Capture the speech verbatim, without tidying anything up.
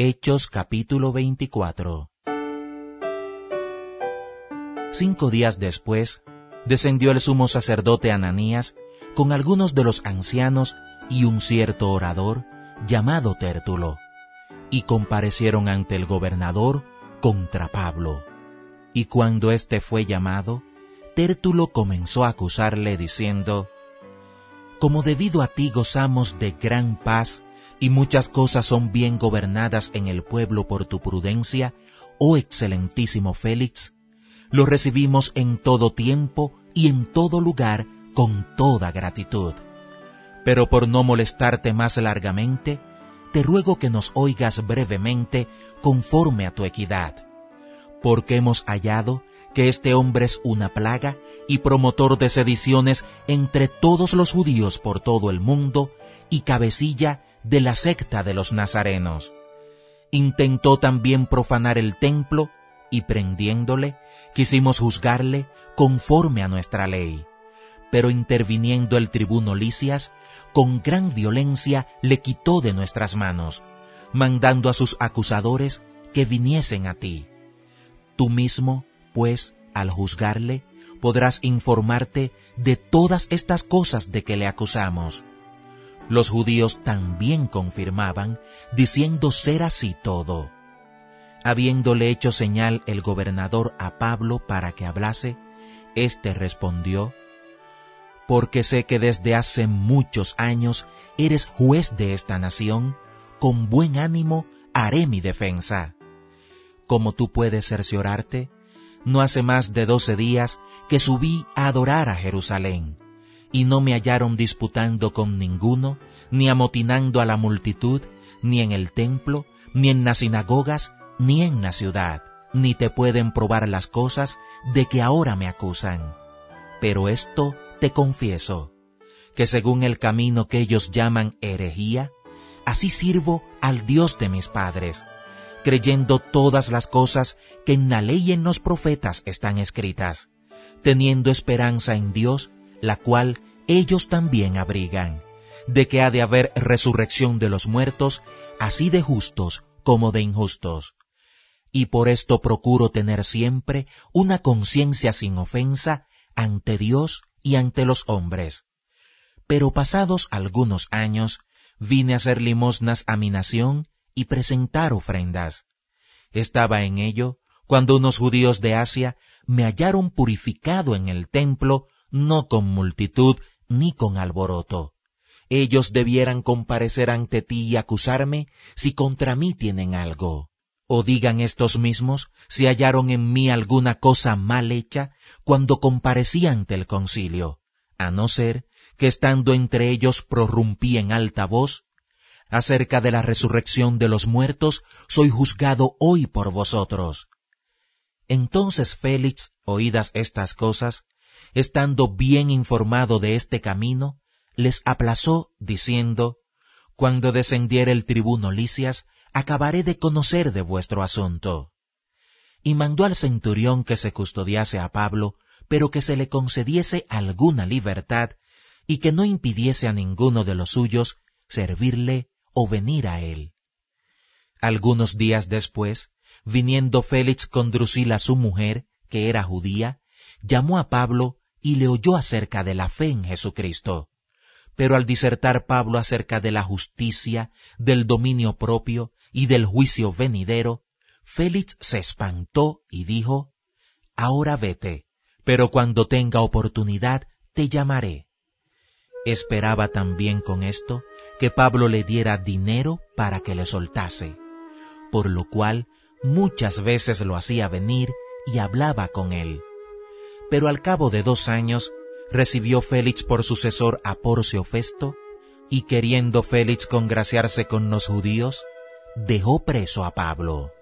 Hechos capítulo veinticuatro. Cinco días después, descendió el sumo sacerdote Ananías con algunos de los ancianos y un cierto orador llamado Tértulo, y comparecieron ante el gobernador contra Pablo. Y cuando éste fue llamado, Tértulo comenzó a acusarle diciendo: «Como debido a ti gozamos de gran paz, y muchas cosas son bien gobernadas en el pueblo por tu prudencia, oh excelentísimo Félix, lo recibimos en todo tiempo y en todo lugar con toda gratitud. Pero por no molestarte más largamente, te ruego que nos oigas brevemente conforme a tu equidad, porque hemos hallado que este hombre es una plaga y promotor de sediciones entre todos los judíos por todo el mundo y cabecilla de la secta de los nazarenos. Intentó también profanar el templo y prendiéndole, quisimos juzgarle conforme a nuestra ley. Pero interviniendo el tribuno Lisias, con gran violencia le quitó de nuestras manos, mandando a sus acusadores que viniesen a ti. Tú mismo, pues, al juzgarle, podrás informarte de todas estas cosas de que le acusamos». Los judíos también confirmaban, diciendo ser así todo. Habiéndole hecho señal el gobernador a Pablo para que hablase, éste respondió: «Porque sé que desde hace muchos años eres juez de esta nación, con buen ánimo haré mi defensa. Como tú puedes cerciorarte, no hace más de doce días que subí a adorar a Jerusalén, y no me hallaron disputando con ninguno, ni amotinando a la multitud, ni en el templo, ni en las sinagogas, ni en la ciudad, ni te pueden probar las cosas de que ahora me acusan. Pero esto te confieso, que según el camino que ellos llaman herejía, así sirvo al Dios de mis padres, creyendo todas las cosas que en la ley y en los profetas están escritas, teniendo esperanza en Dios, la cual ellos también abrigan, de que ha de haber resurrección de los muertos, así de justos como de injustos. Y por esto procuro tener siempre una conciencia sin ofensa ante Dios y ante los hombres. Pero pasados algunos años, vine a hacer limosnas a mi nación y presentar ofrendas. Estaba en ello cuando unos judíos de Asia me hallaron purificado en el templo, no con multitud ni con alboroto. Ellos debieran comparecer ante ti y acusarme si contra mí tienen algo. O digan estos mismos si hallaron en mí alguna cosa mal hecha cuando comparecí ante el concilio, a no ser que estando entre ellos prorrumpí en alta voz: «Acerca de la resurrección de los muertos soy juzgado hoy por vosotros». Entonces Félix, oídas estas cosas, estando bien informado de este camino, les aplazó, diciendo: «Cuando descendiere el tribuno Lisias, acabaré de conocer de vuestro asunto». Y mandó al centurión que se custodiase a Pablo, pero que se le concediese alguna libertad, y que no impidiese a ninguno de los suyos servirle o venir a él. Algunos días después, viniendo Félix con Drusila su mujer, que era judía, llamó a Pablo y le oyó acerca de la fe en Jesucristo. Pero al disertar Pablo acerca de la justicia, del dominio propio y del juicio venidero, Félix se espantó y dijo: «Ahora vete, pero cuando tenga oportunidad te llamaré». Esperaba también con esto que Pablo le diera dinero para que le soltase, por lo cual muchas veces lo hacía venir y hablaba con él. Pero al cabo de dos años recibió Félix por sucesor a Porcio Festo, y queriendo Félix congraciarse con los judíos, dejó preso a Pablo.